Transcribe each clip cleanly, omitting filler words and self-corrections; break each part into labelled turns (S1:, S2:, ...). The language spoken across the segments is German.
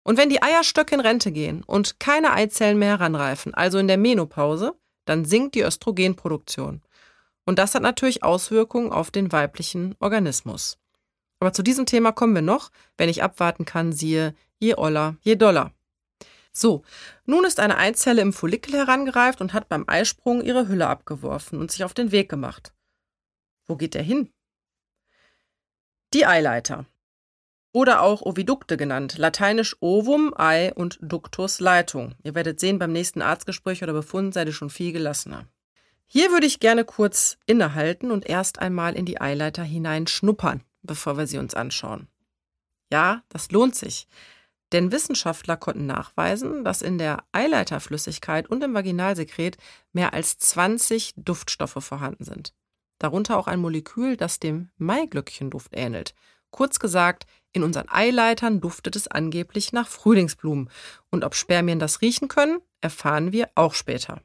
S1: Und wenn die Eierstöcke in Rente gehen und keine Eizellen mehr heranreifen, also in der Menopause, dann sinkt die Östrogenproduktion. Und das hat natürlich Auswirkungen auf den weiblichen Organismus. Aber zu diesem Thema kommen wir noch. Wenn ich abwarten kann, siehe, je oller, je doller. So, nun ist eine Eizelle im Follikel herangereift und hat beim Eisprung ihre Hülle abgeworfen und sich auf den Weg gemacht. Wo geht er hin? Die Eileiter. Oder auch Ovidukte genannt, lateinisch Ovum, Ei und Ductus, Leitung. Ihr werdet sehen, beim nächsten Arztgespräch oder Befund seid ihr schon viel gelassener. Hier würde ich gerne kurz innehalten und erst einmal in die Eileiter hineinschnuppern, bevor wir sie uns anschauen. Ja, das lohnt sich, denn Wissenschaftler konnten nachweisen, dass in der Eileiterflüssigkeit und im Vaginalsekret mehr als 20 Duftstoffe vorhanden sind. Darunter auch ein Molekül, das dem Maiglöckchenduft ähnelt. Kurz gesagt, in unseren Eileitern duftet es angeblich nach Frühlingsblumen. Und ob Spermien das riechen können, erfahren wir auch später.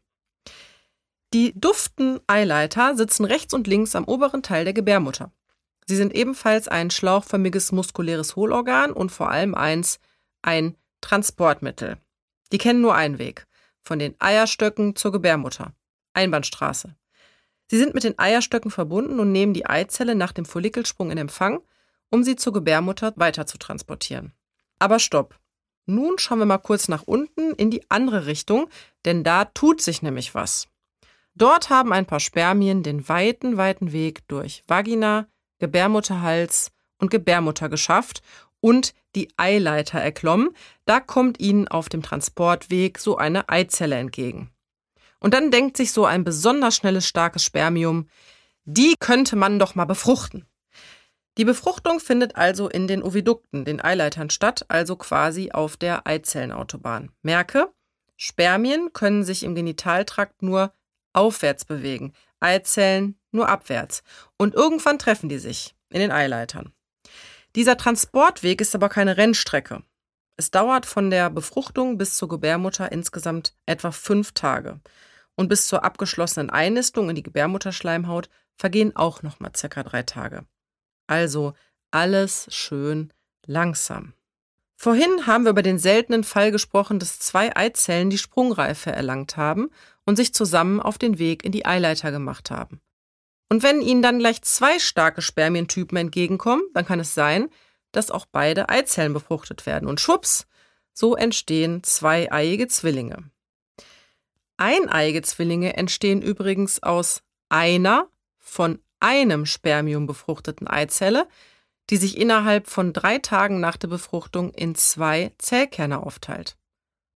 S1: Die duften Eileiter sitzen rechts und links am oberen Teil der Gebärmutter. Sie sind ebenfalls ein schlauchförmiges muskuläres Hohlorgan und vor allem ein Transportmittel. Die kennen nur einen Weg, von den Eierstöcken zur Gebärmutter. Einbahnstraße. Sie sind mit den Eierstöcken verbunden und nehmen die Eizelle nach dem Follikelsprung in Empfang, um sie zur Gebärmutter weiter zu transportieren. Aber stopp! Nun schauen wir mal kurz nach unten in die andere Richtung, denn da tut sich nämlich was. Dort haben ein paar Spermien den weiten Weg durch Vagina, Gebärmutterhals und Gebärmutter geschafft und die Eileiter erklommen. Da kommt ihnen auf dem Transportweg so eine Eizelle entgegen. Und dann denkt sich so ein besonders schnelles, starkes Spermium, die könnte man doch mal befruchten. Die Befruchtung findet also in den Ovidukten, den Eileitern, statt, also quasi auf der Eizellenautobahn. Merke, Spermien können sich im Genitaltrakt nur aufwärts bewegen, Eizellen nur abwärts. Und irgendwann treffen die sich in den Eileitern. Dieser Transportweg ist aber keine Rennstrecke. Es dauert von der Befruchtung bis zur Gebärmutter insgesamt etwa 5 Tage. Und bis zur abgeschlossenen Einnistung in die Gebärmutterschleimhaut vergehen auch nochmal ca. 3 Tage. Also alles schön langsam. Vorhin haben wir über den seltenen Fall gesprochen, dass 2 Eizellen die Sprungreife erlangt haben und sich zusammen auf den Weg in die Eileiter gemacht haben. Und wenn ihnen dann gleich 2 starke Spermientypen entgegenkommen, dann kann es sein, dass auch beide Eizellen befruchtet werden. Und schwupps, so entstehen 2-eiige Zwillinge. Eineiige Zwillinge entstehen übrigens aus einer von einem Spermium befruchteten Eizelle, die sich innerhalb von 3 Tagen nach der Befruchtung in 2 Zellkerne aufteilt.